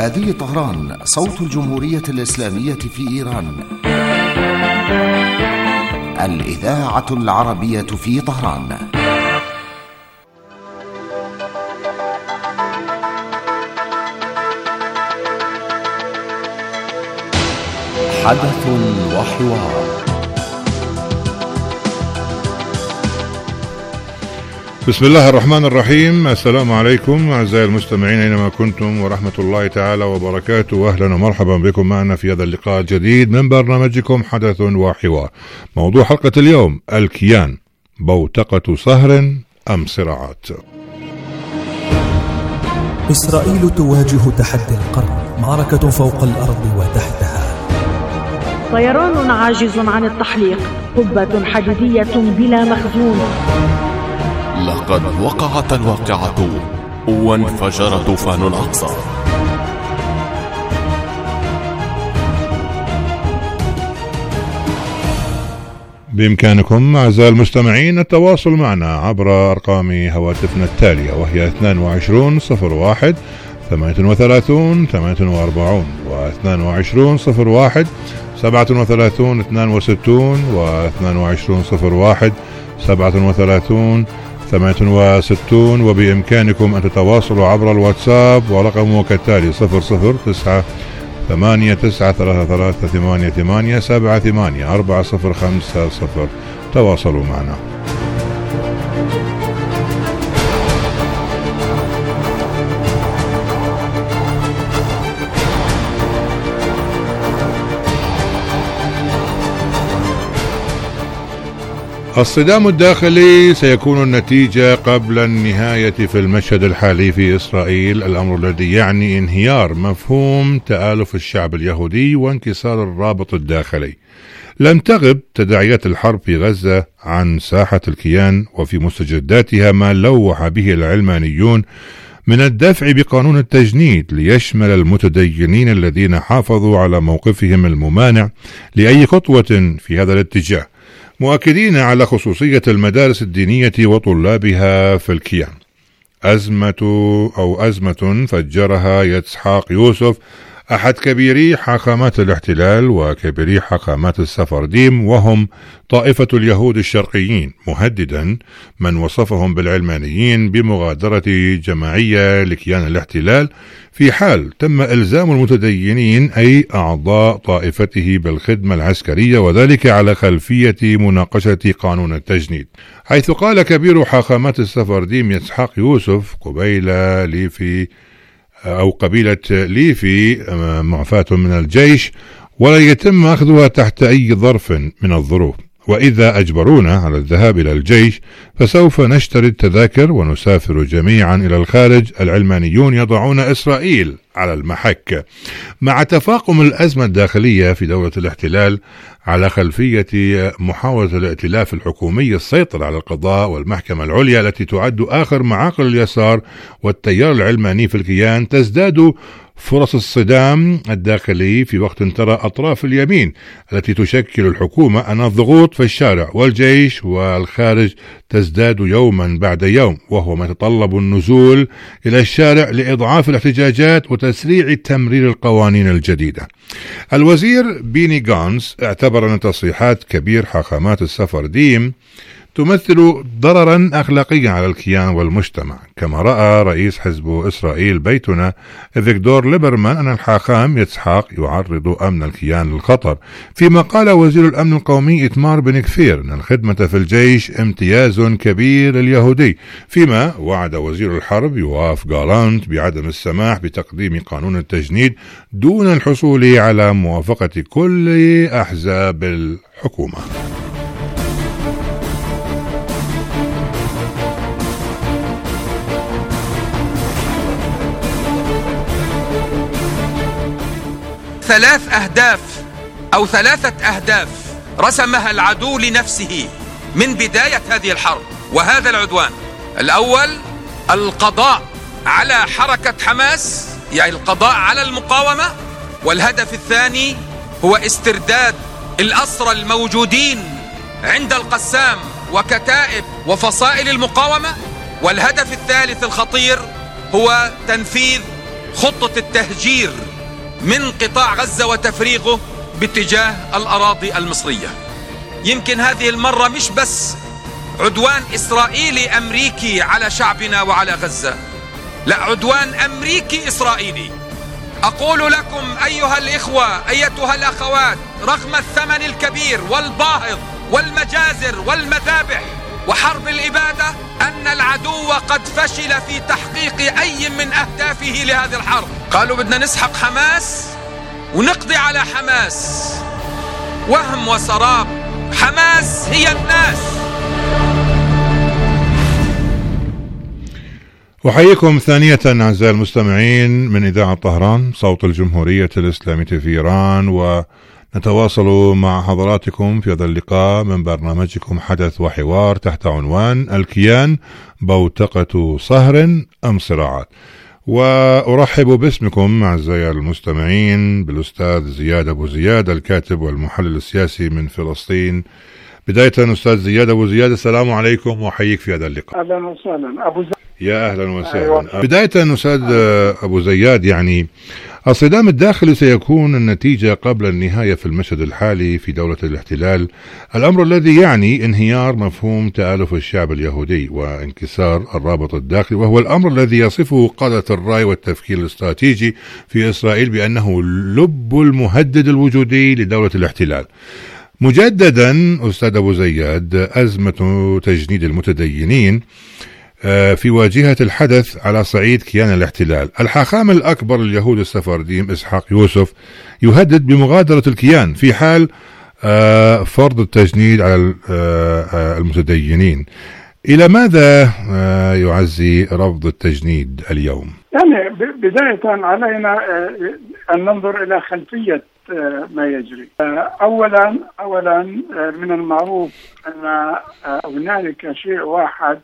هذه طهران، صوت الجمهورية الإسلامية في إيران، الإذاعة العربية في طهران. حدث وحوار. بسم الله الرحمن الرحيم. السلام عليكم أعزائي المستمعين أينما كنتم ورحمة الله تعالى وبركاته، وأهلا ومرحبا بكم معنا في هذا اللقاء الجديد من برنامجكم حدث وحوار. موضوع حلقة اليوم: الكيان، بوتقة صهر أم صراعات؟ إسرائيل تواجه تحدي القرن، معركة فوق الأرض وتحتها. طيران عاجز عن التحليق، قبة حديدية بلا مخزون. لقد وقعت الواقعة وانفجر طوفان الأقصى. بإمكانكم أعزائي المستمعين التواصل معنا عبر أرقام هواتفنا التالية، وهي 22 01 38 48 و22 01 37 62 و22 01 37 68. وبإمكانكم أن تتواصلوا عبر الواتساب ورقمه كالتالي: 009 893388 4050. تواصلوا معنا. الصدام الداخلي سيكون النتيجة قبل النهاية في المشهد الحالي في إسرائيل، الأمر الذي يعني انهيار مفهوم تآلف الشعب اليهودي وانكسار الرابط الداخلي. لم تغب تداعيات الحرب في غزة عن ساحة الكيان، وفي مستجداتها ما لوح به العلمانيون من الدفع بقانون التجنيد ليشمل المتدينين الذين حافظوا على موقفهم الممانع لأي خطوة في هذا الاتجاه، مؤكدين على خصوصية المدارس الدينية وطلابها في الكيان. أزمة فجرها يتسحاق يوسف، أحد كبيري حاخامات الاحتلال وكبيري حاخامات السفرديم، وهم طائفة اليهود الشرقيين، مهددا من وصفهم بالعلمانيين بمغادرة جماعية لكيان الاحتلال في حال تم إلزام المتدينين أي أعضاء طائفته بالخدمة العسكرية، وذلك على خلفية مناقشة قانون التجنيد، حيث قال كبير حاخامات السفرديم يتسحاق يوسف: قبيلة ليفي معفاة من الجيش ولا يتم أخذها تحت أي ظرف من الظروف، وإذا أجبرونا على الذهاب إلى الجيش فسوف نشتري التذاكر ونسافر جميعا إلى الخارج. العلمانيون يضعون إسرائيل على المحك. مع تفاقم الأزمة الداخلية في دولة الاحتلال على خلفية محاولة الائتلاف الحكومي السيطرة على القضاء والمحكمة العليا التي تعد آخر معاقل اليسار والتيار العلماني في الكيان، تزداد فرص الصدام الداخلي في وقت ترى أطراف اليمين التي تشكل الحكومة أن الضغوط في الشارع والجيش والخارج تزداد يوما بعد يوم، وهو ما يتطلب النزول إلى الشارع لإضعاف الاحتجاجات وتسريع تمرير القوانين الجديدة. الوزير بيني غانتس اعتبر أن تصريحات كبير حاخامات السفرديم تمثل ضررا أخلاقيا على الكيان والمجتمع، كما رأى رئيس حزب إسرائيل بيتنا فيكتور ليبرمان أن الحاخام يتسحاق يعرض أمن الكيان للخطر، فيما قال وزير الأمن القومي إتمار بن كفير أن الخدمة في الجيش امتياز كبير لليهودي، فيما وعد وزير الحرب يواف غالانت بعدم السماح بتقديم قانون التجنيد دون الحصول على موافقة كل أحزاب الحكومة. ثلاثة أهداف رسمها العدو لنفسه من بداية هذه الحرب وهذا العدوان. الأول القضاء على حركة حماس، يعني القضاء على المقاومة، والهدف الثاني هو استرداد الأسرى الموجودين عند القسام وكتائب وفصائل المقاومة، والهدف الثالث الخطير هو تنفيذ خطة التهجير من قطاع غزة وتفريغه باتجاه الأراضي المصرية. يمكن هذه المرة مش بس عدوان إسرائيلي أمريكي على شعبنا وعلى غزة، لا، عدوان أمريكي إسرائيلي. أقول لكم أيها الإخوة أيتها الأخوات، رغم الثمن الكبير والباهظ والمجازر والمذابح وحرب الإبادة، أن العدو قد فشل في تحقيق أي من أهدافه لهذه الحرب. قالوا بدنا نسحق حماس ونقضي على حماس. وهم وسراب. حماس هي الناس. أحييكم ثانية أعزائي المستمعين من إذاعة طهران صوت الجمهورية الإسلامية في إيران، ونتواصل مع حضراتكم في هذا اللقاء من برنامجكم حدث وحوار تحت عنوان الكيان بوتقة صهر أم صراعات. وأرحب باسمكم أعزائي المستمعين بالأستاذ زياد أبو زياد الكاتب والمحلل السياسي من فلسطين. بداية أستاذ زياد أبو زياد، السلام عليكم وأحييك في هذا اللقاء. أهلا وسهلا أبو زياد. يا أهلا وسهلا. بداية أستاذ أبو زياد، يعني الصدام الداخلي سيكون النتيجة قبل النهاية في المشهد الحالي في دولة الاحتلال، الأمر الذي يعني انهيار مفهوم تآلف الشعب اليهودي وانكسار الرابط الداخلي، وهو الأمر الذي يصفه قادة الرأي والتفكير الاستراتيجي في إسرائيل بأنه لب المهدد الوجودي لدولة الاحتلال. مجددا أستاذ أبو زياد، أزمة تجنيد المتدينين في واجهة الحدث على صعيد كيان الاحتلال. الحاخام الأكبر لليهود السفارديم إسحاق يوسف يهدد بمغادرة الكيان في حال فرض التجنيد على المتدينين. إلى ماذا يعزي رفض التجنيد اليوم؟ يعني بداية علينا أن ننظر إلى خلفية ما يجري. أولا من المعروف أن هنالك شيء واحد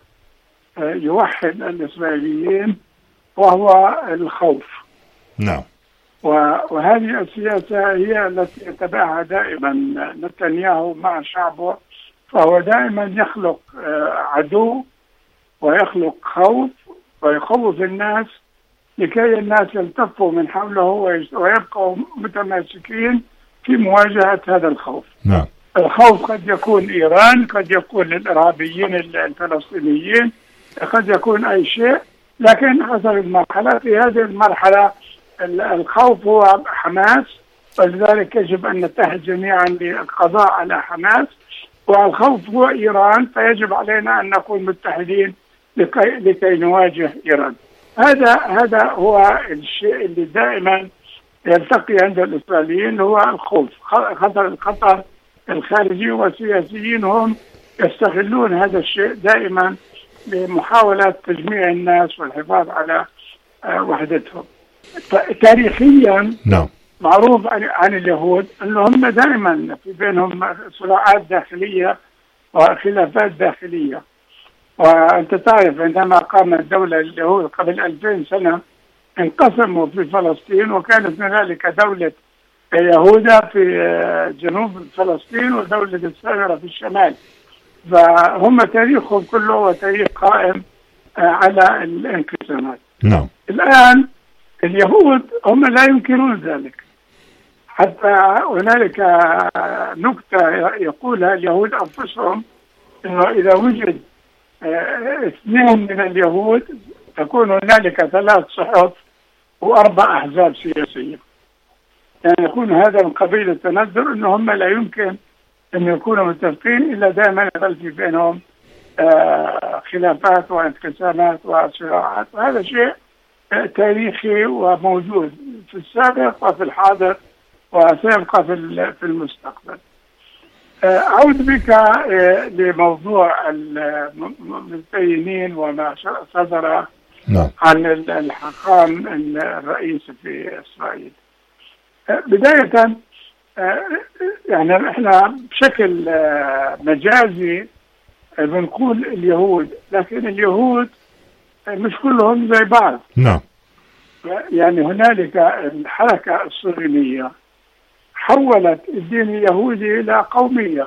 يوحد الإسرائيليين وهو الخوف. نعم. وهذه السياسة هي التي يتبعها دائما نتنياهو مع شعبه، فهو دائما يخلق عدو ويخلق خوف ويخوف الناس لكي الناس يلتفوا من حوله ويبقوا متماسكين في مواجهة هذا الخوف. نعم. الخوف قد يكون إيران، قد يكون الإرهابيين الفلسطينيين، قد يكون أي شيء، لكن حسب المرحلة. في هذه المرحلة الخوف هو حماس، ولذلك يجب أن نتحد جميعا للقضاء على حماس. والخوف هو إيران، فيجب علينا أن نكون متحدين لكي نواجه إيران. هذا هو الشيء اللي دائما يلتقي عند الإسرائيليين، هو الخوف، الخطر الخارجي، والسياسيين هم يستغلون هذا الشيء دائما لمحاولة تجميع الناس والحفاظ على وحدتهم. تاريخيا نعم. معروف عن اليهود أنهم دائما في بينهم صراعات داخلية وخلافات داخلية. وأنت تعرف عندما قامت دولة اليهود قبل 2000 سنة انقسموا في فلسطين، وكانت هنالك دولة يهودا في جنوب فلسطين ودولة السامرة في الشمال. فهم تاريخهم كله وتاريخ قائم على الانقسامات. نعم. الآن اليهود هم لا ينكرون ذلك، حتى هنالك نكتة يقولها اليهود أنفسهم، إنه إذا وجد 2 من اليهود تكون هنالك 3 صحف و4 أحزاب سياسية. يعني يكون هذا من قبيل التندر، إنه هم لا يمكن أن يكونوا متفقين إلا دائما يظل في بينهم خلافات وانقسامات وصراعات. وهذا شيء تاريخي وموجود في السابق وفي الحاضر وسيبقى في المستقبل. أعود بك لموضوع المتدينين وما صدر عن الحاخام الرئيس في إسرائيل. بداية يعني احنا بشكل مجازي بنقول اليهود، لكن اليهود مش كلهم زي بعض. نعم. يعني هنالك الحركة الصهيونية حولت الدين اليهودي إلى قومية،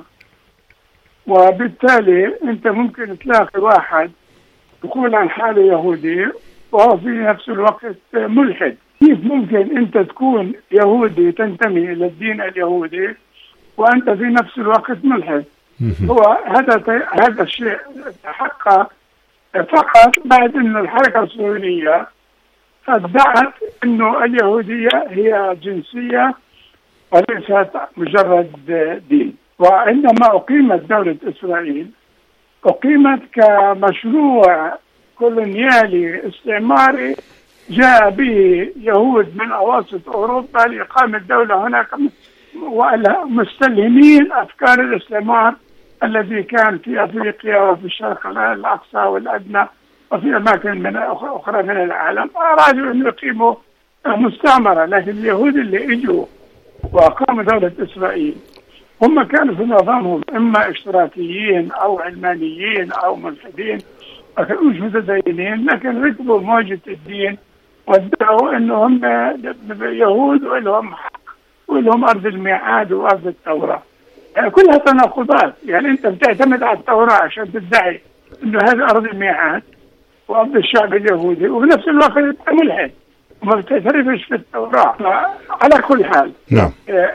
وبالتالي أنت ممكن تلاقي واحد يقول عن حاله يهودي وهو في نفس الوقت ملحد. كيف ممكن أنت تكون يهودي تنتمي إلى الدين اليهودي وأنت في نفس الوقت ملحد؟ هو هذا الشيء تحقق فقط بعد أن الحركة الصهيونية ادعت أنه اليهودية هي جنسية وليست مجرد دين. وعندما أقيمت دولة إسرائيل أقيمت كمشروع كولونيالي استعماري جاء به يهود من أواسط أوروبا لإقامة دولة هناك مستلهمين أفكار الاستعمار الذي كان في أفريقيا وفي الشرق الأقصى والأدنى وفي أماكن من أخرى من العالم. أرادوا أن يقيموا مستعمرة، لكن اليهود اللي إجوا وأقاموا دولة إسرائيل هم كانوا في نظامهم إما اشتراكيين أو علمانيين أو ملحدين، ما كانوش متدينين، لكن ركبوا موجة الدين وادعوا أنهم يهود ولهم حق ولهم أرض الميعاد وأرض التوراة. يعني كلها تناقضات. يعني أنت بتعتمد على التوراة عشان تدعي أنه هذا أرض الميعاد وأرض الشعب اليهودي، وفي نفس الوقت أنت ملحد وما بتعترفش في التوراة. على كل حال نعم.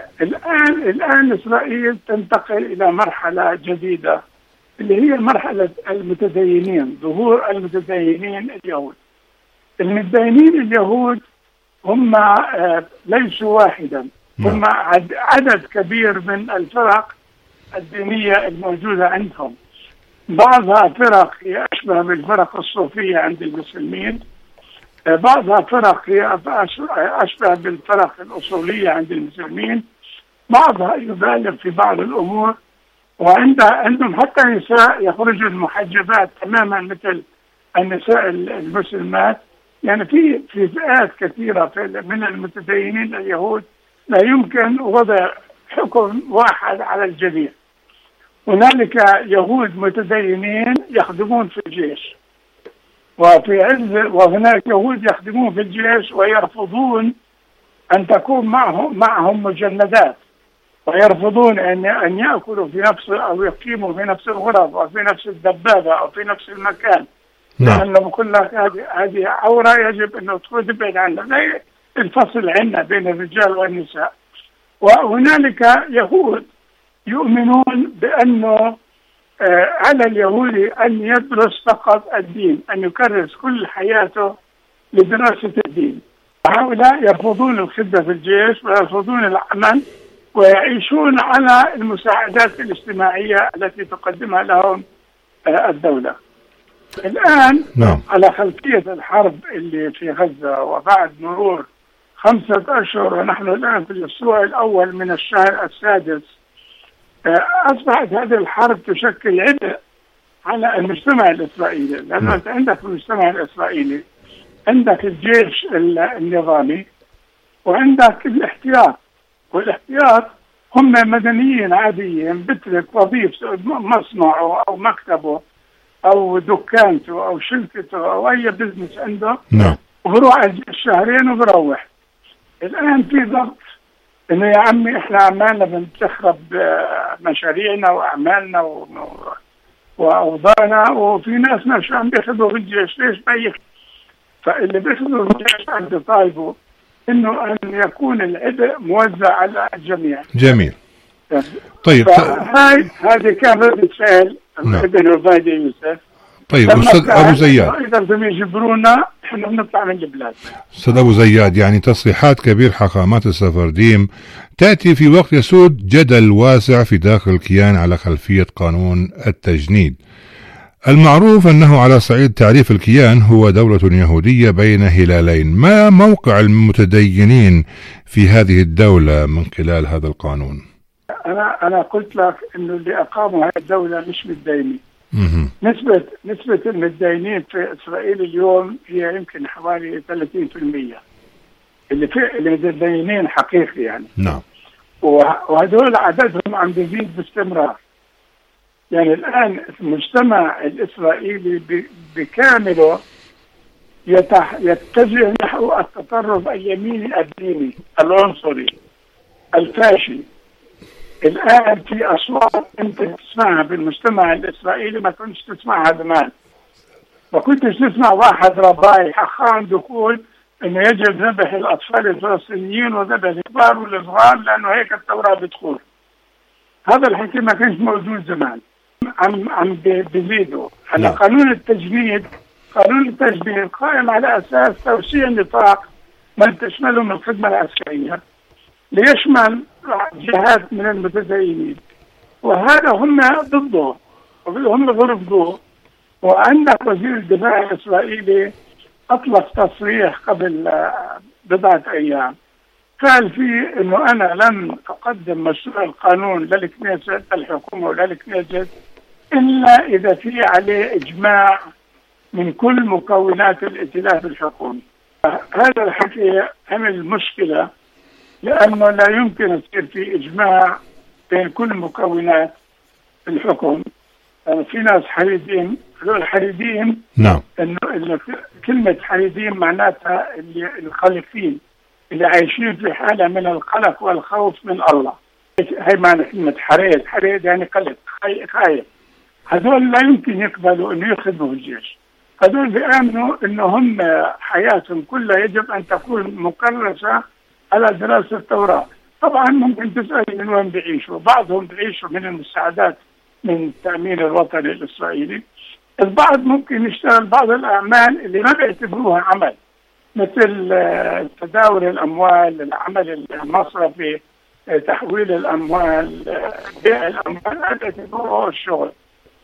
الآن إسرائيل تنتقل إلى مرحلة جديدة اللي هي مرحلة المتدينين، ظهور المتدينين اليهود. المتدينين اليهود هم ليسوا واحدا، هم عدد كبير من الفرق الدينية الموجودة عندهم. بعضها فرق هي أشبه بالفرق الصوفية عند المسلمين، بعضها فرق هي أشبه بالفرق الأصولية عند المسلمين، بعضها يبالغ في بعض الأمور، وعندهم حتى نساء يخرجن محجبات تماما مثل النساء المسلمات. يعني في فئات كثيرة من المتدينين اليهود لا يمكن وضع حكم واحد على الجميع. هنالك يهود متدينين يخدمون في الجيش، وهناك يهود يخدمون في الجيش ويرفضون أن تكون معهم مجندات، ويرفضون أن يأكلوا في نفس أو يقيموا في نفس الغرف أو في نفس الدبابة أو في نفس المكان. لأنه بقول لك هذه عورة يجب أن تكون تبعد عنها. لا الفصل عندنا بين الرجال والنساء. وهنالك يهود يؤمنون بأنه على اليهودي أن يدرس فقط الدين، أن يكرس كل حياته لدراسة الدين. هؤلاء يرفضون الخدمة في الجيش ويرفضون العمل ويعيشون على المساعدات الاجتماعية التي تقدمها لهم الدولة. الآن نعم. على خلفية الحرب اللي في غزة وبعد مرور 5 أشهر ونحن الآن في الأسبوع الأول من الشهر السادس، أصبحت هذه الحرب تشكل عبء على المجتمع الإسرائيلي. لأنه أنت عندك في المجتمع الإسرائيلي عندك الجيش النظامي وعندك الاحتياط، والاحتياط هم مدنيين عاديين بترك وظيفة مصنعه أو مكتبه أو دكانته أو شركته أو أي بزنس عنده وبروح الشهرين وبروح. الآن في ضغط إنه يا عمي إحنا عمالنا بنتخرب مشاريعنا وأعمالنا وأوضاعنا، وفي ناس مش عم بياخذوا في الجيش. ليش بيخ؟ فاللي بياخذوا في الجيش عند طالبه إنه أن يكون العبء موزع على الجميع. جميل. طيب هذه كان ردة فعل ابن عبادة يوسف. طيب أستاذ أبو زياد، إذا بدهم يجبرونا إحنا بنطلع من البلاد. أستاذ أبو زياد، يعني تصريحات كبير حاخامات السفرديم تأتي في وقت يسود جدل واسع في داخل الكيان على خلفية قانون التجنيد. المعروف أنه على صعيد تعريف الكيان هو دولة يهودية بين هلالين. ما موقع المتدينين في هذه الدولة من خلال هذا القانون؟ أنا قلت لك إنه اللي أقاموا هذه الدولة مش متدينين. نسبة المتدينين في إسرائيل اليوم هي يمكن حوالي 30% اللي متدينين حقيقي يعني. نعم. وهذول عددهم عم بيزيد باستمرار. يعني الآن المجتمع الإسرائيلي بكامله يتجه نحو التطرف اليميني الديني العنصري الفاشي. الآن في أصوات أنت تسمعها بالمجتمع الإسرائيلي ما كنتش تسمعها زمان. ما كنتش تسمع واحد رباي حخان دخول انه يجب ذبح الاطفال الفلسطينيين وذبح الكبار والصغار لانه هيك التوراة بتقول. هذا الحكي ما كانش موجود زمان، عم بيزيدوا على نعم. قانون التجنيد قائم على اساس توسيع نطاق ما تشمله من الخدمة العسكرية ليشمل جهات من المتدينين، وهذا هم ضده وهم رفضوه. وعندك وزير الدفاع الإسرائيلي أطلق تصريح قبل بضعة أيام قال فيه إنه أنا لن أقدم مشروع القانون للكنيست الحكومة ولا الكنيست إلا إذا في عليه إجماع من كل مكونات الائتلاف الحكومي. هذا الحكي عمل مشكلة لأنه لا يمكن يصير في إجماع بين كل مكونات الحكم. يعني في ناس حريدين، هذول حريدين نعم. إنه كلمة حريدين معناتها اللي الخالفين اللي عايشين في حالة من القلق والخوف من الله. هي معنى كلمة حريد يعني قلق خايف. هذول لا يمكن يقبلوا إنه يخدموا في الجيش. هذول بيآمنوا إنه هم حياتهم كلها يجب أن تكون مكرسة على دراسة التوراة. طبعا ممكن تسأل من وين بيعيشوا، بعضهم بيعيشوا من المساعدات من التأمين الوطني الإسرائيلي، البعض ممكن يشتغل بعض الأعمال اللي ما بيعتبروها عمل مثل تداول الأموال، العمل المصرفي، تحويل الأموال، بيع الأموال، هذا بيعتبروه الشغل.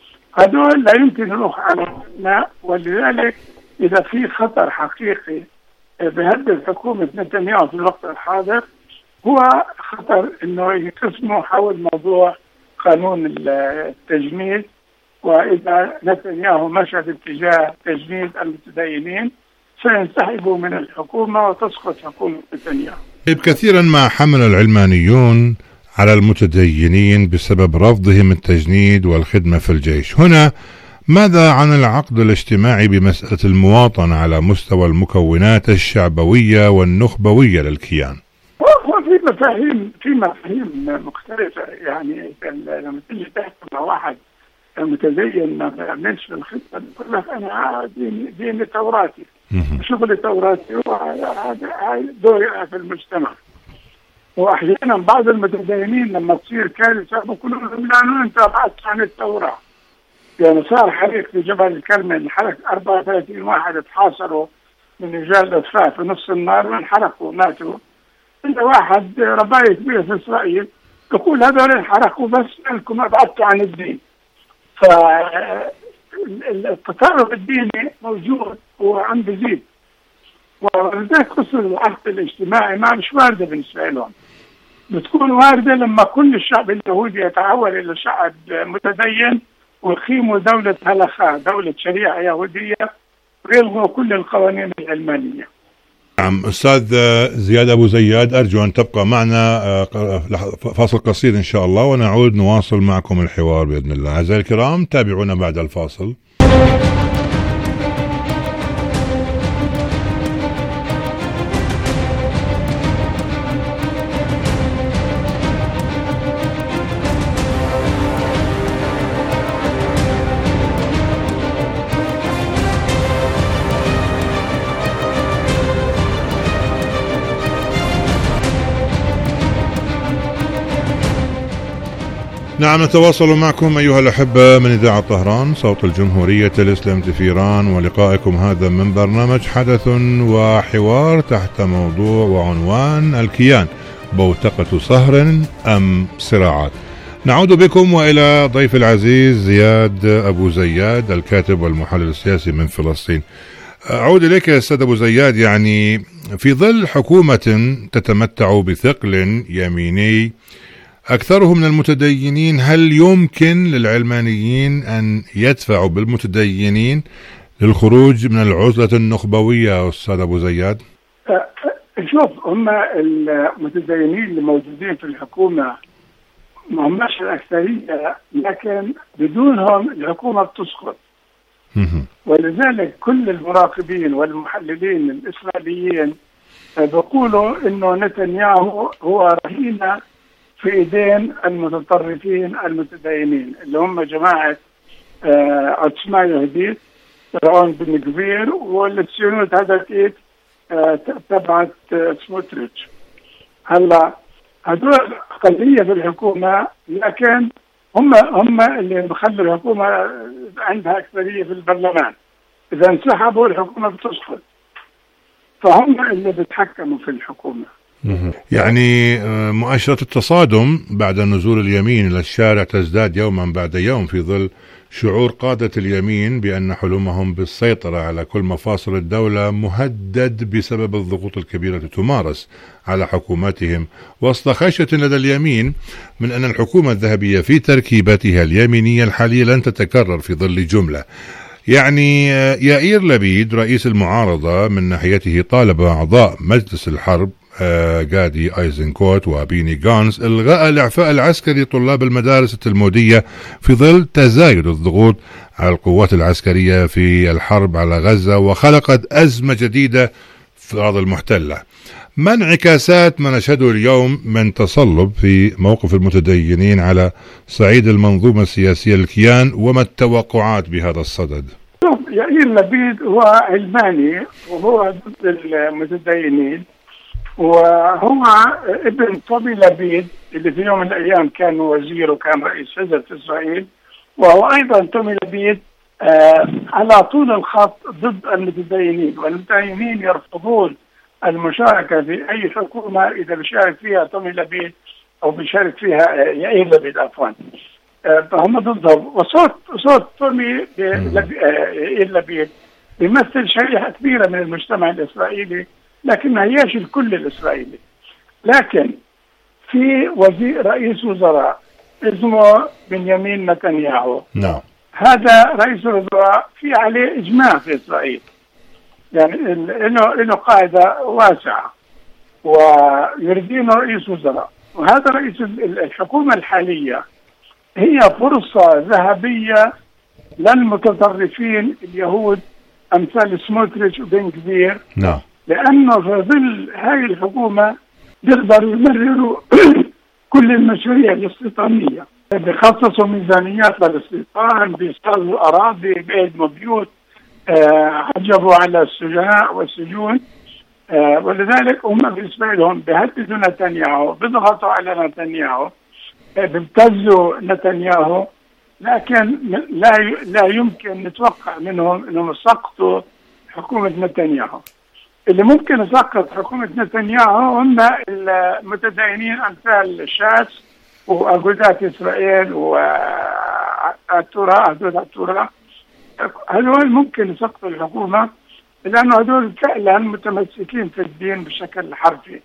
هذول لا يمكن يروح على الناء، ولذلك إذا في خطر حقيقي بهدد حكومة نتنياهو في الوقت الحاضر هو خطر إنه يقسموا حول موضوع قانون التجنيد، وإذا نتنياهو مشى باتجاه تجنيد المتدينين سينسحبوا من الحكومة وتسقط حكومة نتنياهو. كثيرا ما حمل العلمانيون على المتدينين بسبب رفضهم التجنيد والخدمة في الجيش. هنا ماذا عن العقد الاجتماعي بمسألة المواطنة على مستوى المكونات الشعبوية والنخبوية للكيان؟ في مفاهيم مختلفة. يعني لما تيجي تحكي مع واحد متدين ما بيعملش في الخدمة بيقول لك أنا ديني توراتي، شغلي توراتي، وهذا دوري في المجتمع. وأحيانا بعض المتدينين لما تصير كارثة بيقولوا لهم لأنه أنت بعدت عن التوراة. يعني صار حريق في جبل الكرمل، انحرق 34 واحد اتحاصروا من رجال الإطفاء في نص النار وانحرقوا وماتوا. إلا واحد رباية كبيرة في إسرائيل يقول هذول انحرقوا بس أنكم أبعدتوا عن الدين. فالتطرف الديني موجود وعم بزيد، ولذلك قصة العقد الاجتماعي ما مش واردة بالنسبة لهم. بتكون واردة لما كل الشعب اليهودي يتحول إلى شعب متدين ويقيموا دولة هلخاء، دولة شريعة يهودية، ويلغوا كل القوانين العلمانية. نعم. أستاذ زياد أبو زياد، أرجو أن تبقى معنا فاصل قصير إن شاء الله، ونعود نواصل معكم الحوار بإذن الله. أعزائي الكرام، تابعونا بعد الفاصل. نعم، نتواصل معكم أيها الأحبة من إذاعة طهران صوت الجمهورية الإسلامية في إيران، ولقائكم هذا من برنامج حدث وحوار تحت موضوع وعنوان الكيان، بوتقة صهر أم صراعات. نعود بكم وإلى ضيف العزيز زياد أبو زياد، الكاتب والمحلل السياسي من فلسطين. أعود إليك يا أستاذ أبو زياد. يعني في ظل حكومة تتمتع بثقل يميني أكثرهم من المتدينين، هل يمكن للعلمانيين أن يدفعوا بالمتدينين للخروج من العزلة النخبوية أستاذ أبو زياد؟ شوف، هم المتدينين اللي موجودين في الحكومة ما هماش الأكثرية، لكن بدونهم الحكومة بتسقط. ولذلك كل المراقبين والمحللين الإسرائيليين بيقولوا إنه نتنياهو هو رهينة في ايدين المتطرفين المتدينين اللي هم جماعة عثمان يهوديت، فرعون بن كبير، والصهيونية هدت تبعت سموتريتش. هلا هدول أقلية في الحكومة، لكن هم اللي بخلوا الحكومة عندها أكثرية في البرلمان. إذا انسحبوا الحكومة بتسقط، فهم اللي بيتحكموا في الحكومة. يعني مؤشرات التصادم بعد نزول اليمين إلى الشارع تزداد يوما بعد يوم في ظل شعور قادة اليمين بأن حلمهم بالسيطرة على كل مفاصل الدولة مهدد بسبب الضغوط الكبيرة تمارس على حكوماتهم، وسط خشية لدى اليمين من أن الحكومة الذهبية في تركيبتها اليمينية الحالية لن تتكرر في ظل جملة. يعني يائير لبيد رئيس المعارضة من ناحيته طالب أعضاء مجلس الحرب غادي ايزنكوت وبيني غانز الغاء الاعفاء العسكري طلاب المدارس التلمودية في ظل تزايد الضغوط على القوات العسكرية في الحرب على غزة، وخلقت أزمة جديدة في الأراضي المحتلة. ما انعكاسات ما نشهده اليوم من تصلب في موقف المتدينين على صعيد المنظومة السياسية للكيان، وما التوقعات بهذا الصدد؟ يائير لبيد هو علماني وهو ضد المتدينين، وهو ابن طوبي لبيد اللي في يوم من الأيام كان وزير وكان رئيس حزب في إسرائيل، وهو أيضا طوبي لبيد على طول الخط ضد المتدينين، والمتدينين يرفضون المشاركة في أي حكومة إذا بيشارك فيها طوبي لبيد أو بيشارك فيها يائير لبيد عفوا، فهم ضدهم. وصوت طوبي يائير لبيد بيمثل شريحة كبيرة من المجتمع الإسرائيلي، لكن ما هياش الكل الإسرائيلي. لكن في رئيس وزراء اسمه بنيامين نتنياهو. نعم. هذا رئيس الوزراء في عليه إجماع في إسرائيل، يعني إنه قاعدة واسعة ويريدينه رئيس وزراء. وهذا رئيس الحكومة الحالية هي فرصة ذهبية للمتطرفين اليهود أمثال سموتريتش وبن كبير. نعم. لأنه في ظل هذه الحكومة بيقدروا يمرروا كل المشاريع الاستيطانية، بيخصصوا ميزانيات للاستيطان، بيصطادوا أراضي، بيهدموا بيوت، عجبوا على السجناء والسجون، ولذلك هم بالنسبة لهم بيهددوا نتنياهو، بيضغطوا على نتنياهو، بيبتزوا نتنياهو، لكن لا يمكن نتوقع منهم أنهم يسقطوا حكومة نتنياهو. اللي ممكن يسقط حكومة نتنياهو هم المتدينين أمثال شاس وأجودات إسرائيل والتوراة، هذول ممكن يسقطوا الحكومة، لأنه هذول فعلا متمسكين في الدين بشكل حرفي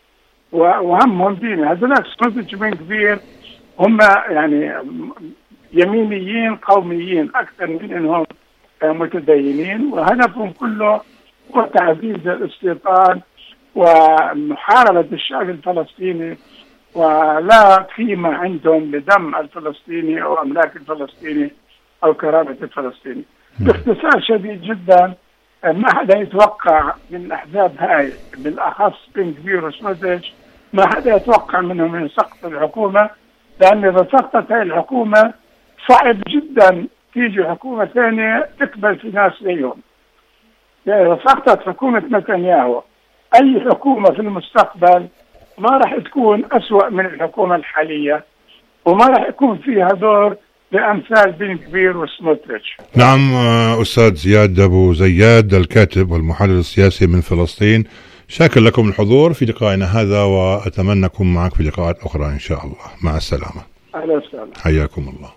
وهمهم ديني. هذول سموتريتش بن كبير هم يعني يمينيين قوميين أكثر من أنهم متدينين، وهدفهم كله هو تعزيز الاستيطان ومحاربة الشعب الفلسطيني، ولا قيمة عندهم لدم الفلسطيني أو أملاك الفلسطيني أو كرامة الفلسطيني. باختصار شديد جدا، ما حدا يتوقع من الأحزاب هاي بالأخص بن كبير وسموتريتش، ما حدا يتوقع منهم من سقط الحكومة، لأن إذا سقطت هاي الحكومة صعب جدا تيجي حكومة ثانية تقبل في ناس زيهم. إذا سقطت حكومة نتنياهو أي حكومة في المستقبل ما راح تكون أسوأ من الحكومة الحالية، وما راح يكون فيها دور لأمثال بن كبير وسموتريتش. نعم. أستاذ زياد أبو زياد الكاتب والمحلل السياسي من فلسطين، شاكر لكم الحضور في لقائنا هذا، وأتمنى أكون معك في لقاءات أخرى إن شاء الله. مع السلامة. أهلا وسهلا. حياكم الله.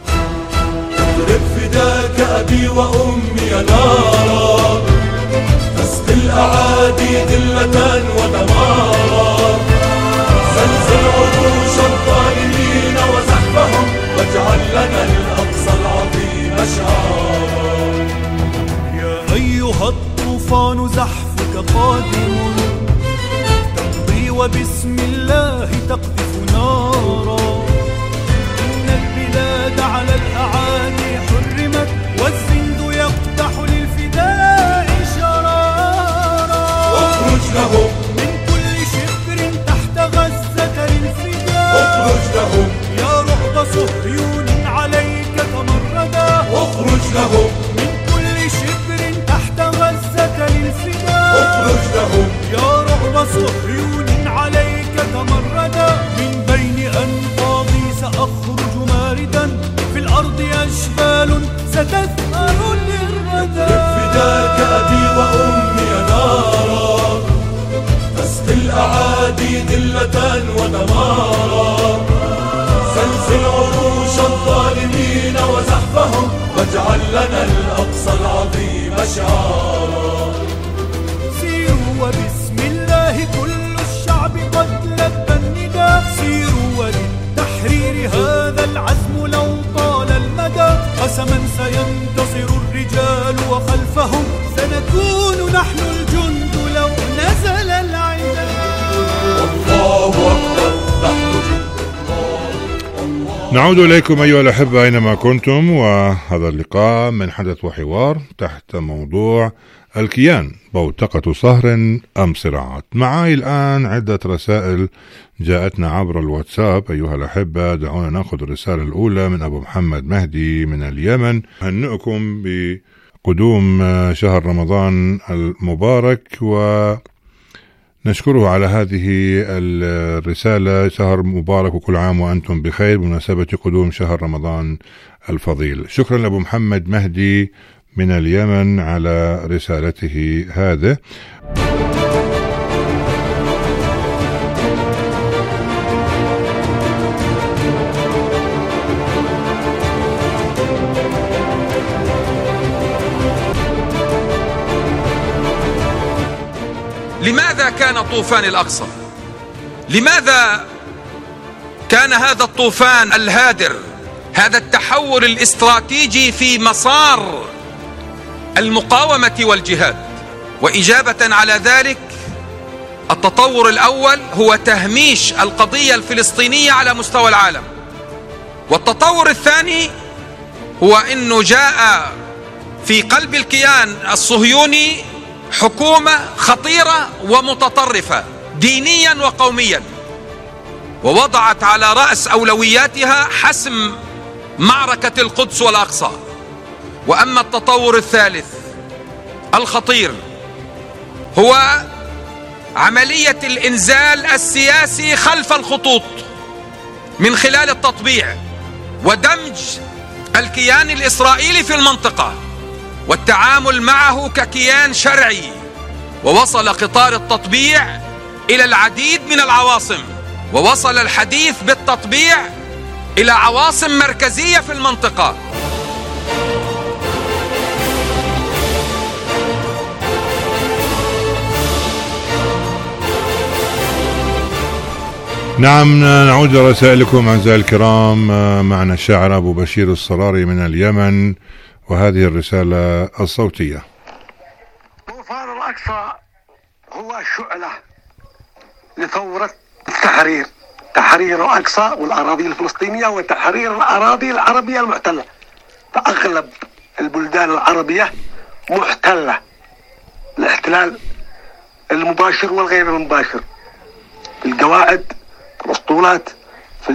اضرب فداك أبي وأمي نارا، فاسق الأعادي ذلة ودمارا، زلزل عروش الظالمين وزحفهم، واجعل لنا الأقصى العظيم شعارا. يا أيها الطوفان زحفك قادم، تمضي وبسم الله تقذف نارا، إن البلاد على الأعادي حرمت، والزند يقدح للفداء شرارا. اخرج لهم من كل شبر تحت غزة للفداء، اخرج لهم يا رعب صهيون عليك تمردا، اخرج لهم من كل شبر تحت غزة للفداء، اخرج لهم ستثأر للردى. فداك أبي وأمي نارا، تسقي الأعادي ذلة ودمارا. زلزل عروش الظالمين وزحفهم، واجعل لنا الأقصى العظيم شعارا. سيروا وبسم الله كل الشعب قد لبى النداء. سيروا وللتحرير هذا العزم لو طال المدى. قسما سينتصر الرجال وخلفهم سنكون نحن الجند لو نزل العدا. والله أكبر، نحن جند. نعود إليكم أيها الأحبة أينما كنتم، وهذا اللقاء من حدث وحوار تحت موضوع الكيان، بوتقة صهر أم صراعات. معي الآن عدة رسائل جاءتنا عبر الواتساب أيها الأحبة. دعونا نأخذ الرسالة الأولى من أبو محمد مهدي من اليمن. هنئكم بقدوم شهر رمضان المبارك ونشكره على هذه الرسالة. شهر مبارك وكل عام وأنتم بخير بمناسبة قدوم شهر رمضان الفضيل. شكرا لأبو محمد مهدي من اليمن على رسالته هذه. لماذا كان طوفان الأقصى؟ لماذا كان هذا الطوفان الهادر، هذا التحول الاستراتيجي في مسار المقاومة والجهاد؟ وإجابة على ذلك، التطور الأول هو تهميش القضية الفلسطينية على مستوى العالم، والتطور الثاني هو أنه جاء في قلب الكيان الصهيوني حكومة خطيرة ومتطرفة دينيا وقوميا، ووضعت على رأس أولوياتها حسم معركة القدس والأقصى. وأما التطور الثالث الخطير هو عملية الإنزال السياسي خلف الخطوط من خلال التطبيع ودمج الكيان الإسرائيلي في المنطقة والتعامل معه ككيان شرعي. ووصل قطار التطبيع إلى العديد من العواصم، ووصل الحديث بالتطبيع إلى عواصم مركزية في المنطقة. نعم، نعود لرسائلكم أعزائي الكرام. معنا الشاعر أبو بشير الصراري من اليمن، وهذه الرسالة الصوتية. طوفان الأقصى هو شعلة لثورة التحرير، تحرير الأقصى والأراضي الفلسطينية وتحرير الأراضي العربية المحتلة. فأغلب البلدان العربية محتلة، الاحتلال المباشر والغير المباشر، في القواعد، في الأسطولات، في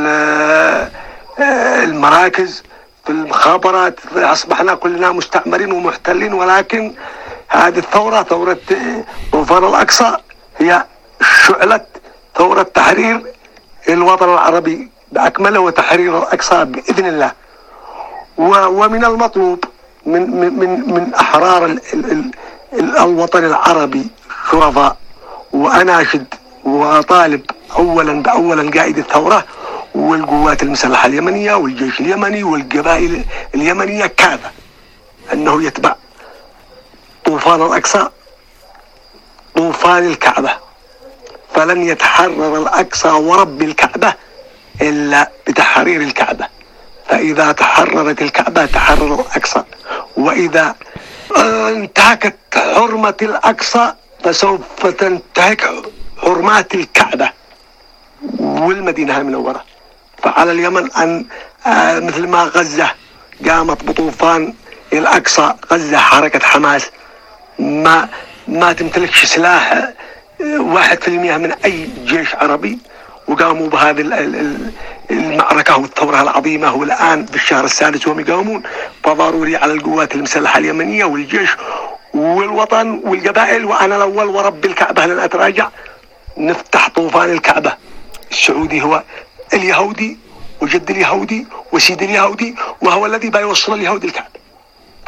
المراكز، في المخابرات. أصبحنا كلنا مستعمرين ومحتلين. ولكن هذه الثورة، ثورة طوفان الأقصى، هي شعلة ثورة تحرير الوطن العربي بأكمله وتحرير الأقصى بإذن الله. ومن المطلوب من أحرار الوطن العربي شرفاء، وأناشد وأطالب أولا قائد الثورة والقوات المسلحة اليمنية والجيش اليمني والقبائل اليمنية كافة أنه يتبع طوفان الأقصى طوفان الكعبة. فلن يتحرر الأقصى ورب الكعبة إلا بتحرير الكعبة. فإذا تحررت الكعبة تحرر الأقصى، وإذا انتهكت حرمة الأقصى فسوف تنتهك حرمات الكعبة والمدينة المنورة. فعلى اليمن أن مثل ما غزة قامت بطوفان الأقصى، غزة حركة حماس ما تمتلكش سلاح 1% من أي جيش عربي، وقاموا بهذه المعركة والثورة العظيمة. والآن في الشهر السادس وهم يقامون. فضروري على القوات المسلحة اليمنية والجيش والوطن والقبائل، وأنا الأول ورب الكعبة لن أتراجع، نفتح طوفان الكعبة. السعودي هو اليهودي وجد اليهودي وسيد اليهودي، وهو الذي بيوصل اليهود الكعبة.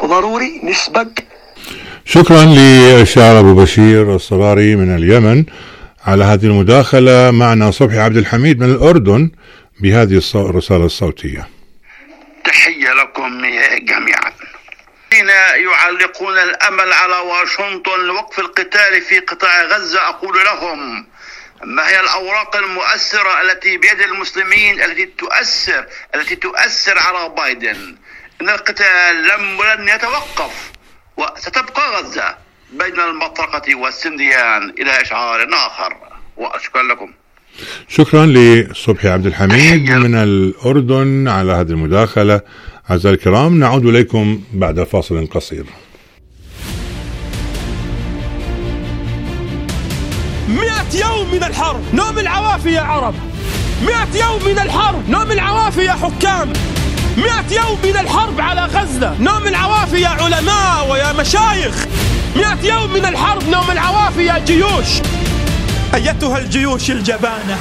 وضروري نسبق. شكرا للشاعر أبو بشير الصغاري من اليمن على هذه المداخلة معنا. صبحي عبد الحميد من الأردن بهذه الرسالة الصوتية. تحية لكم جميعا. الذين يعلقون الأمل على واشنطن لوقف القتال في قطاع غزة أقول لهم: ما هي الأوراق المؤثرة التي بيد المسلمين التي تؤثر على بايدن؟ إن القتال لن يتوقف وستبقى غزة بين المطرقة والسنديان إلى إشعار آخر. وأشكر لكم. شكرا لصبحي عبد الحميد من الأردن على هذه المداخلة. أعزائي الكرام، نعود إليكم بعد فاصل قصير. 100 يوم من الحرب، نوم العوافي يا عرب. 100 يوم من الحرب، نوم العوافي يا حكام. 100 يوم من الحرب على غزة، نوم العوافي يا علماء ويا مشايخ. 100 يوم من الحرب، نوم العوافي يا جيوش. أيتها الجيوش الجبانة،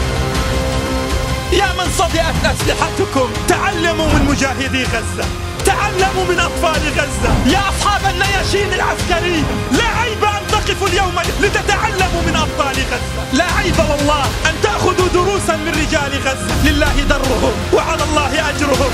يا من صدئت أسلحتكم، تعلموا من مجاهدي غزة، تعلموا من أطفال غزة. يا أصحاب النياشين العسكرية، لا عيب أن تقفوا اليوم لتتعلموا من أبطال غزة. لا عيب والله أن تأخذوا دروسا من رجال غزة. لله درهم وعلى الله أجرهم.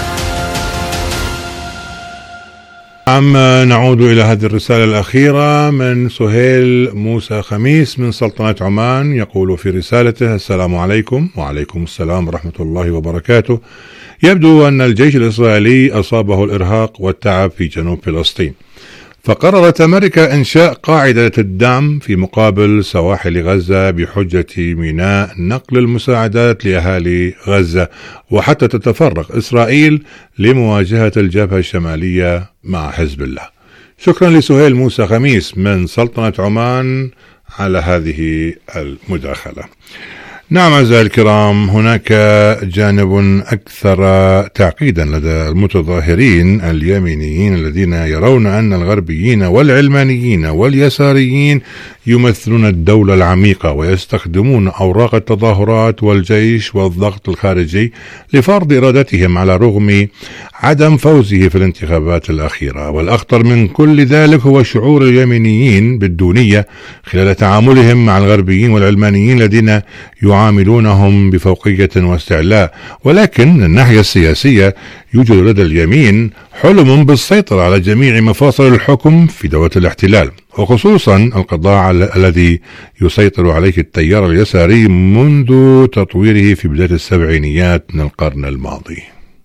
نعود إلى هذه الرسالة الأخيرة من سهيل موسى خميس من سلطنة عمان. يقول في رسالته: السلام عليكم. وعليكم السلام ورحمة الله وبركاته. يبدو أن الجيش الإسرائيلي أصابه الإرهاق والتعب في جنوب فلسطين، فقررت أمريكا إنشاء قاعدة الدعم في مقابل سواحل غزة بحجة ميناء نقل المساعدات لأهالي غزة، وحتى تتفرغ إسرائيل لمواجهة الجبهة الشمالية مع حزب الله. شكرا لسهيل موسى خميس من سلطنة عمان على هذه المداخلة. نعم أعزائي الكرام، هناك جانب أكثر تعقيدا لدى المتظاهرين اليمينيين الذين يرون أن الغربيين والعلمانيين واليساريين يمثلون الدولة العميقة، ويستخدمون أوراق التظاهرات والجيش والضغط الخارجي لفرض إرادتهم على رغم عدم فوزه في الانتخابات الأخيرة. والأخطر من كل ذلك هو شعور اليمينيين بالدونية خلال تعاملهم مع الغربيين والعلمانيين الذين يعاملونهم بفوقية واستعلاء. ولكن من الناحية السياسية يوجد لدى اليمين حلم بالسيطرة على جميع مفاصل الحكم في دولة الاحتلال، وخصوصا القضاء الذي يسيطر عليه التيار اليساري منذ تطويره في بداية السبعينيات من القرن الماضي.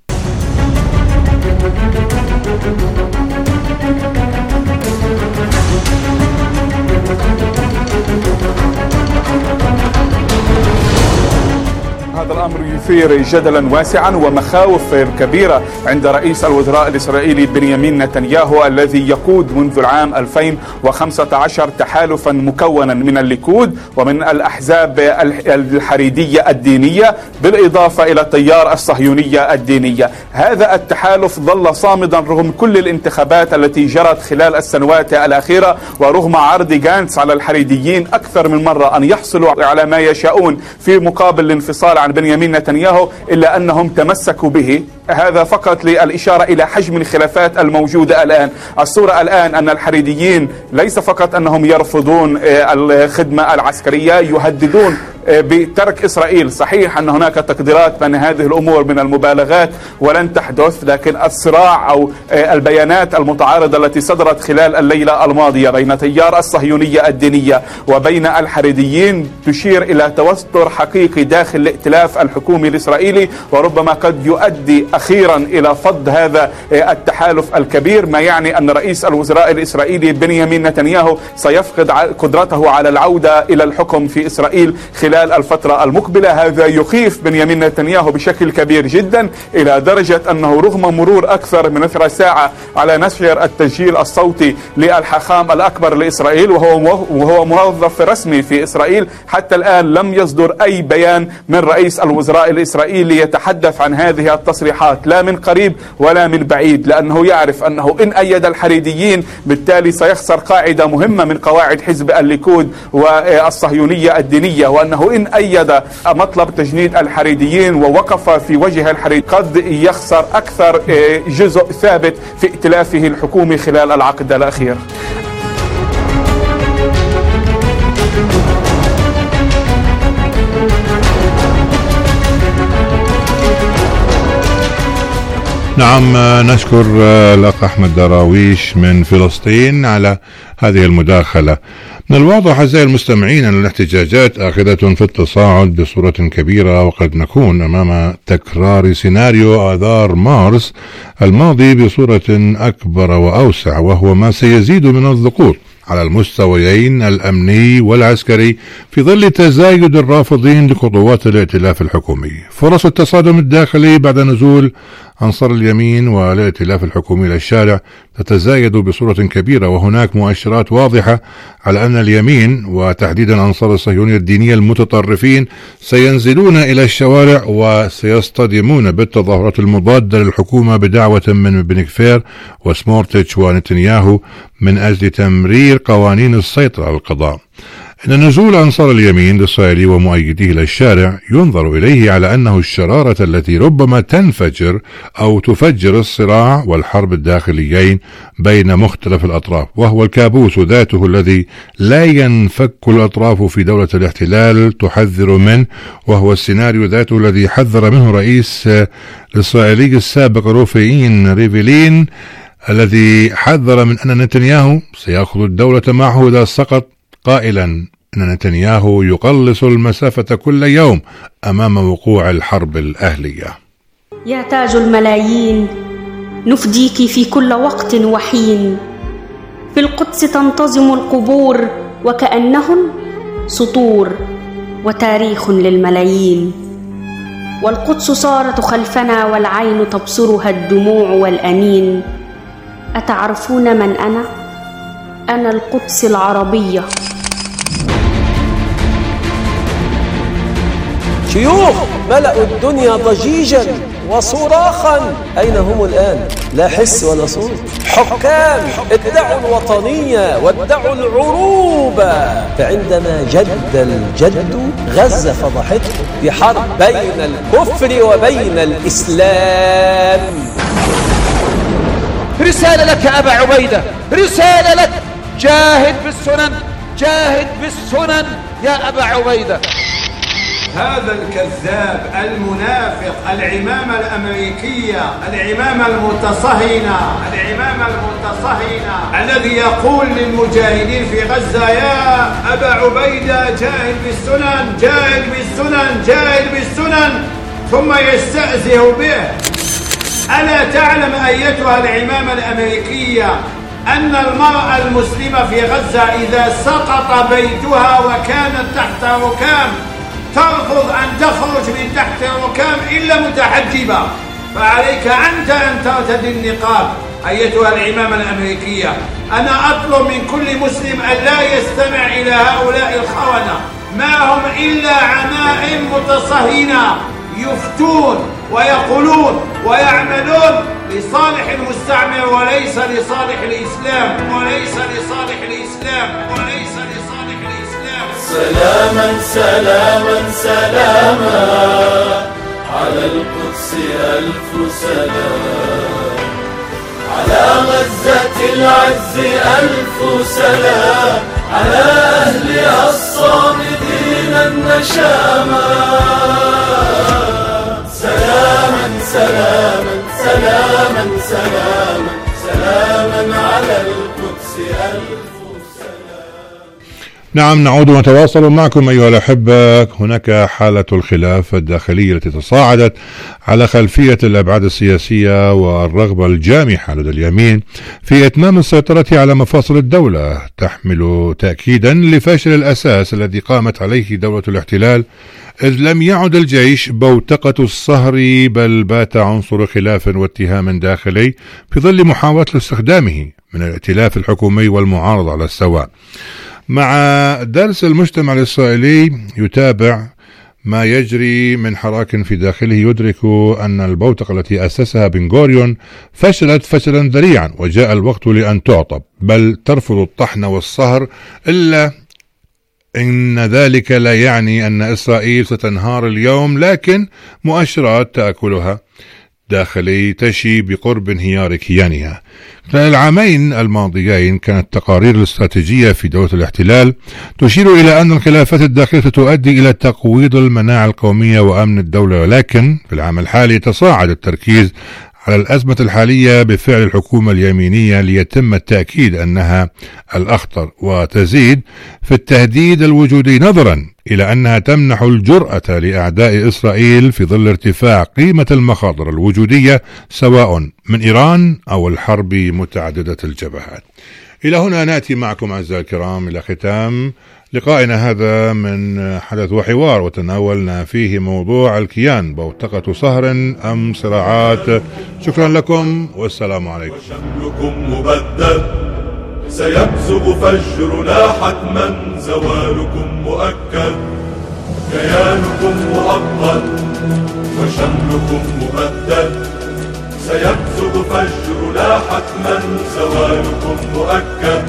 هذا الأمر يثير جدلا واسعا ومخاوف كبيرة عند رئيس الوزراء الإسرائيلي بنيامين نتنياهو، الذي يقود منذ العام 2015 تحالفا مكونا من الليكود ومن الأحزاب الحريدية الدينية بالإضافة إلى التيار الصهيونية الدينية. هذا التحالف ظل صامدا رغم كل الانتخابات التي جرت خلال السنوات الأخيرة، ورغم عرض جانتس على الحريديين أكثر من مرة أن يحصلوا على ما يشاءون في مقابل الانفصال عن بنيامين نتنياهو، إلا أنهم تمسكوا به. هذا فقط للإشارة إلى حجم الخلافات الموجودة الآن. الصورة الآن أن الحريديين ليس فقط أنهم يرفضون الخدمة العسكرية، يهددون بترك إسرائيل. صحيح أن هناك تقديرات بأن هذه الأمور من المبالغات ولن تحدث، لكن الصراع أو البيانات المتعارضة التي صدرت خلال الليلة الماضية بين تيار الصهيونية الدينية وبين الحريديين تشير إلى توتر حقيقي داخل الائتلاف الحكومي الإسرائيلي، وربما قد يؤدي أخيرا إلى فض هذا التحالف الكبير، ما يعني أن رئيس الوزراء الإسرائيلي بنيامين نتنياهو سيفقد قدرته على العودة إلى الحكم في إسرائيل خلال الفترة المقبلة. هذا يخيف بنيامين نتنياهو بشكل كبير جدا، إلى درجة أنه رغم مرور أكثر من 12 ساعة على نشر التسجيل الصوتي للحاخام الأكبر لإسرائيل وهو موظف رسمي في إسرائيل، حتى الآن لم يصدر أي بيان من رئيس الوزراء الإسرائيلي يتحدث عن هذه التصريحات تصريحات لا من قريب ولا من بعيد، لأنه يعرف أنه إن أيد الحريديين بالتالي سيخسر قاعدة مهمة من قواعد حزب الليكود والصهيونية الدينية، وأنه إن أيد مطلب تجنيد الحريديين ووقف في وجه الحريد قد يخسر أكثر جزء ثابت في ائتلافه الحكومي خلال العقد الأخير. نعم، نشكر الأخ أحمد دراويش من فلسطين على هذه المداخلة. من الواضح أعزائي المستمعين أن الاحتجاجات آخذة في التصاعد بصورة كبيرة، وقد نكون أمام تكرار سيناريو آذار مارس الماضي بصورة أكبر وأوسع، وهو ما سيزيد من الضغوط على المستويين الأمني والعسكري في ظل تزايد الرافضين لخطوات الائتلاف الحكومي. فرص التصادم الداخلي بعد نزول أنصار اليمين والائتلاف الحكومي إلى الشارع تتزايد بصورة كبيرة، وهناك مؤشرات واضحة على أن اليمين وتحديدا أنصار الصهيونية الدينية المتطرفين سينزلون إلى الشوارع وسيصطدمون بالتظاهرات المضادة للحكومة بدعوة من بن كفير وسمورتش ونتنياهو من أجل تمرير قوانين السيطرة على القضاء. إن نزول أنصار اليمين الإسرائيلي ومؤيديه إلى الشارع ينظر إليه على أنه الشرارة التي ربما تنفجر أو تفجر الصراع والحرب الداخليين بين مختلف الأطراف، وهو الكابوس ذاته الذي لا ينفك الأطراف في دولة الاحتلال تحذر منه، وهو السيناريو ذاته الذي حذر منه رئيس الإسرائيلي السابق روفين ريفلين، الذي حذر من أن نتنياهو سيأخذ الدولة معه إذا سقط، قائلا أن نتنياهو يقلص المسافة كل يوم أمام وقوع الحرب الأهلية. يا تاج الملايين، نفديك في كل وقت وحين، في القدس تنتظم القبور وكأنهن سطور وتاريخ للملايين، والقدس صارت خلفنا والعين تبصرها الدموع والأنين. أتعرفون من أنا؟ أنا القدس العربية. شيوخ ملأوا الدنيا ضجيجا وصراخا، أين هم الآن؟ لا حس ولا صوت. حكام ادعوا الوطنية وادعوا العروبة، فعندما جد الجد غزة فضحته بحرب بين الكفر وبين الإسلام. رسالة لك أبا عبيدة، رسالة لك، جاهد بالسنن، جاهد بالسنن يا أبا عبيدة. هذا الكذاب المنافق، العمامة الأمريكية، العمامة المتصهينة، العمامة المتصهينة الذي يقول للمجاهدين في غزة يا أبا عبيدة جاهد بالسنن، جاهد بالسنن، جاهد بالسنن، ثم يستأذه به. ألا تعلم أيتها العمامة الأمريكية أن المرأة المسلمة في غزة إذا سقط بيتها وكانت تحت ركام ترفض أن تخرج من تحت الركام إلا متحجبة، فعليك أنت أن ترتدي النقاب أيتها العمامة الأمريكية. أنا أطلب من كل مسلم أن لا يستمع إلى هؤلاء الخونة، ما هم إلا عمائم متصهينة يفتون ويقولون ويعملون لصالح المستعمر وليس لصالح الإسلام، وليس لصالح الإسلام، وليس لصالح الإسلام. سلاما سلاما سلاما على القدس ألف سلام، على غزة العز ألف سلام، على أهلها الصامدين النشامى. سلاما سلاما سلاما سلاما سلاما على القدس ألف. نعم، نعود ونتواصل معكم أيها الأحبة. هناك حالة الخلاف الداخلي التي تصاعدت على خلفية الأبعاد السياسية والرغبة الجامحة لدى اليمين في إتمام السيطرة على مفاصل الدولة، تحمل تأكيدا لفشل الأساس الذي قامت عليه دولة الاحتلال، إذ لم يعد الجيش بوتقة الصهر، بل بات عنصر خلاف واتهام داخلي في ظل محاولة استخدامه من الائتلاف الحكومي والمعارضة على السواء. مع درس المجتمع الإسرائيلي يتابع ما يجري من حراك في داخله يدرك أن البوتقة التي أسسها بن غوريون فشلت فشلا ذريعا، وجاء الوقت لأن تعطب، بل ترفض الطحن والصهر، إلا إن ذلك لا يعني أن إسرائيل ستنهار اليوم، لكن مؤشرات تأكلها داخلي تشي بقرب انهيار كيانها. خلال العامين الماضيين كانت تقارير الاستراتيجية في دولة الاحتلال تشير إلى أن الخلافات الداخلية تؤدي إلى تقويض المناعة القومية وأمن الدولة، ولكن في العام الحالي تصاعد التركيز على الأزمة الحالية بفعل الحكومة اليمينية ليتم التأكيد أنها الأخطر، وتزيد في التهديد الوجودي نظرا إلى أنها تمنح الجرأة لأعداء إسرائيل في ظل ارتفاع قيمة المخاطر الوجودية سواء من إيران أو الحرب متعددة الجبهات. إلى هنا نأتي معكم أعزائي الكرام إلى ختام لقائنا هذا من حدث وحوار، وتناولنا فيه موضوع الكيان، بوتقة صهر أم صراعات. شكرا لكم والسلام عليكم. وشملكم مبدد سيبزغ فجرنا حتما، زوالكم مؤكد كيانكم مؤقت. وشملكم مبدد سيبزغ فجرنا حتما، زوالكم مؤكد.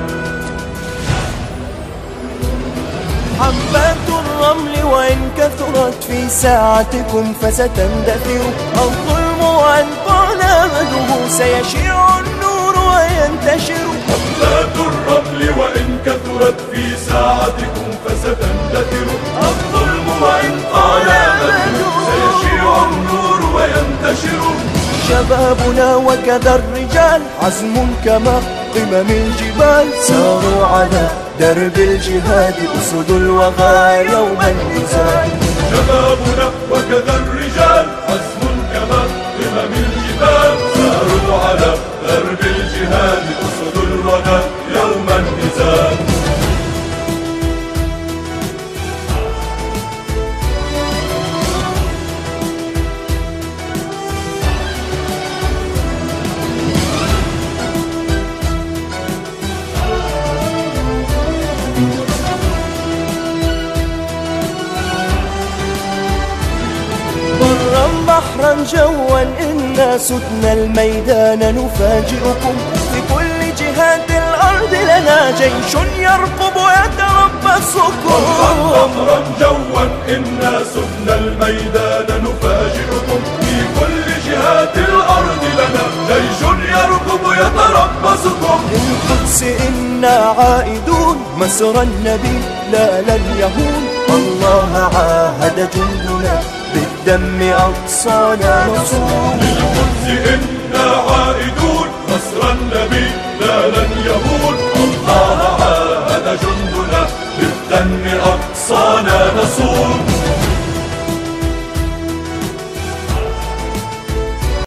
حبات الرمل وإن كثرت في ساعتكم فستندثر، الظلم وإن طال مده سيشيع النور وينتشر. حبات الرمل وإن كثرت في ساعتكم فستندثر، الظلم وإن طال مده سيشيع النور وينتشر. شبابنا وكذا الرجال عزم كما قمم الجبال، ساروا على درب الجهاد أسد الوغى يوم النزال. شبابنا وكذا الرجال عزم كما قمم الجبال، ساروا على درب الجهاد أسد الوغى يوم النزال. بحرا جوا إنا سدنا الميدان نفاجئكم، في كل جهات الأرض لنا جيش يرقب يتربصكم. بحرا جوا إنا سدنا الميدان نفاجئكم، في كل جهات الأرض لنا جيش يرقب يتربصكم. للقدس إنا عائدون مسرى النبي لا لن يهون، الله عاهد جندنا بالدم أقصانا نصون. للقدس إنا عائدون مسرى النبي لا لن يهون،